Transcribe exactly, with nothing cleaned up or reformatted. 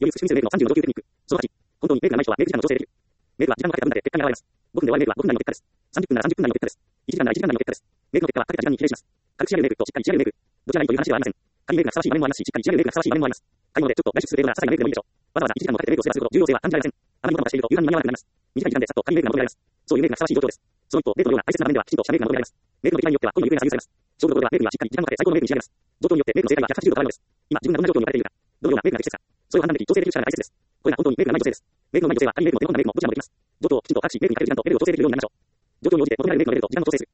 より進めるメイクのさんじゅうの上級テクニック。そのはち、本当にメイクがない人はメイク時間の調整できる。メイクは時間がかけた分だけ結果に現れます。ごふんで終わるメイクはごふん内の結果です。さんじゅっぷんならさんじゅっぷん内の結果です。いちじかんならいちじかん内の結果です。メイクの結果はかけた時間に比例します。軽く仕上げるメイクとしっかり仕上げるメイク。どちらがいいという話ではありません。軽いメイクがふさわしい場面もありますし、しっかり仕上げるメイクがふさわしい場面もあります。買い物でちょっと外出する程度な些細なメイクでもいいでしょう。わざわざいちじかんもかけてメイクをするほど重要性は感じられません。あまりもたもたしていると油断に間に合わなくなります。短い時間でさっと軽いメイクが求められます。そういうメイクがふさわしい状況です。その一方、デートのような大切な場面ではきちんとしたメイクが求められます。メイクの出来栄えによっては恋の行方が左右されます。勝負どころではメイクにはしっかり時間をかけ最高のメイクに仕上げます。状況によってメイクの正解はひゃくはちじゅうど変わるのです。今、自分がどんな状況に置かれているか、どのようなメイクが適切か、それを判断でき、調整できる力が大切です。これが本当にメイクがない女性です。メイクのない女性は、軽いメイクも手の込んだメイクもどちらもできます。状況をきちんと把握し、メイクにかける時間とレベルを調整できるようになりましょう。状況に応じて求められるメイクのレベルと時間を調整する。